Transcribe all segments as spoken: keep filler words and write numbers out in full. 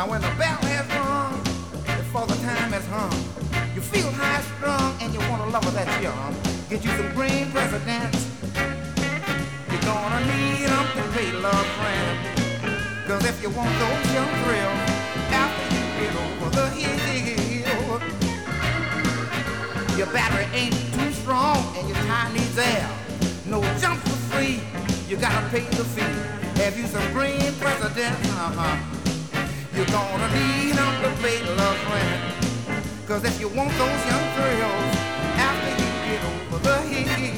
Now when the bell has rung, before the time has hung, you feel high strung and you want a lover that's young. Get you some green presidents. You're gonna need them to pay love, friend. Cause if you want those young thrills, after you get over the hill, your battery ain't too strong and your tire needs air. No jump for free, you gotta pay the fee. Have you some green presidents? Uh-huh. You're gonna need them to pay love, friend. Cause if you want those young thrills, after you get over the hill.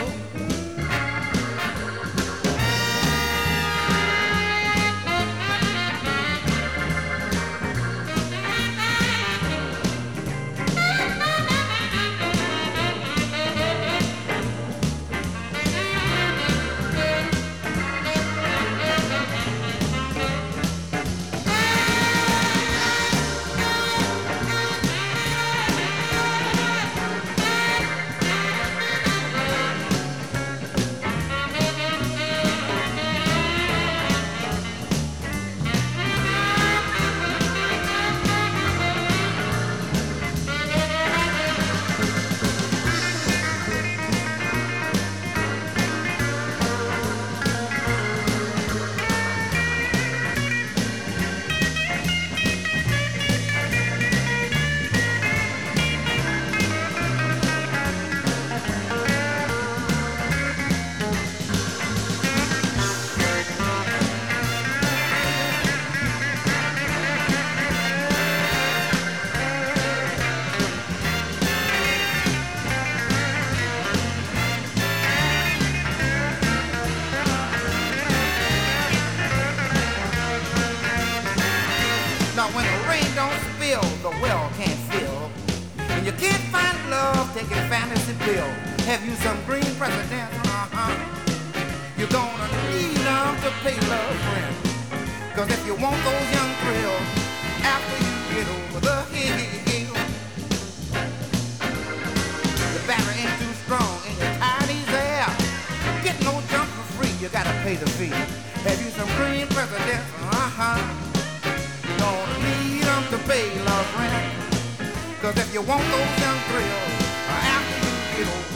Now when the rain don't spill, the well can't fill. When you can't find love, take a fantasy pill. Have you some green presidents? Uh-huh. You're gonna need them to pay love, friend. Cause if you want those young thrills, after you get over the hill, the battery ain't too strong and your tire needs air. Get no jump for free, you gotta pay the fee. Have you some green presidents? Uh-huh. Gonna need them to pay love, friend. Cause if you want those young thrills, after you get over